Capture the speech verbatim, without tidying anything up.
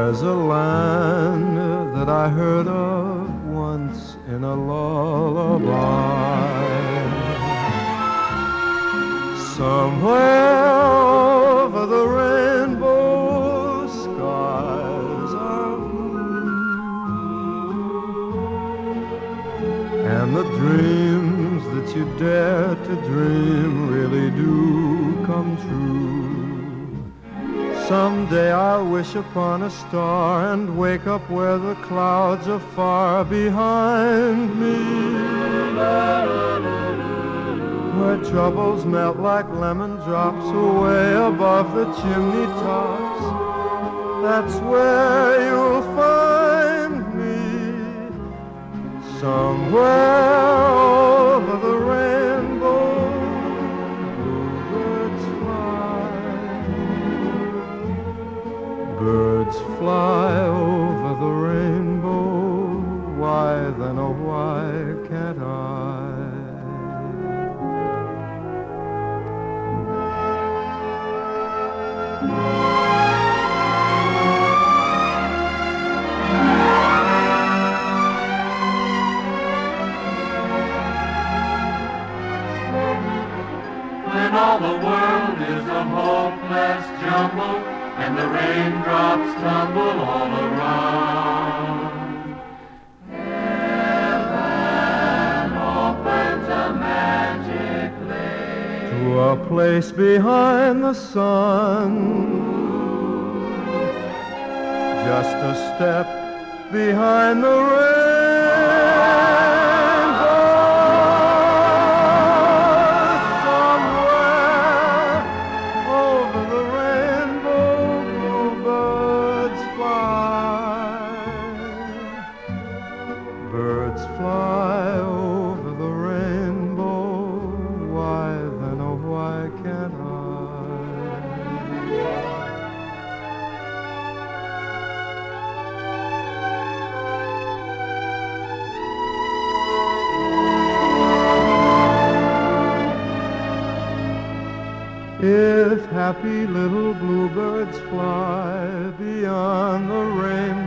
There's a land that I heard of once in a lullaby. Somewhere over the rainbow skies are blue, and the dreams that you dare to dream really do come true. Someday I'll wish upon a star and wake up where the clouds are far behind me, where troubles melt like lemon drops away above the chimney tops. That's where you'll find me, somewhere over the rainbow. Bluebirds fly, birds fly over the rainbow. Why then, oh why can't I? When all the world is a hopeless jumble and the raindrops tumble all around, heaven opens a magic lane To a place behind the sun, just a step behind the rainbow. Somewhere over the rainbow, bluebirds fly. Birds fly over the rainbow. Why then, oh why can't I? If happy little bluebirds fly beyond the rainbow,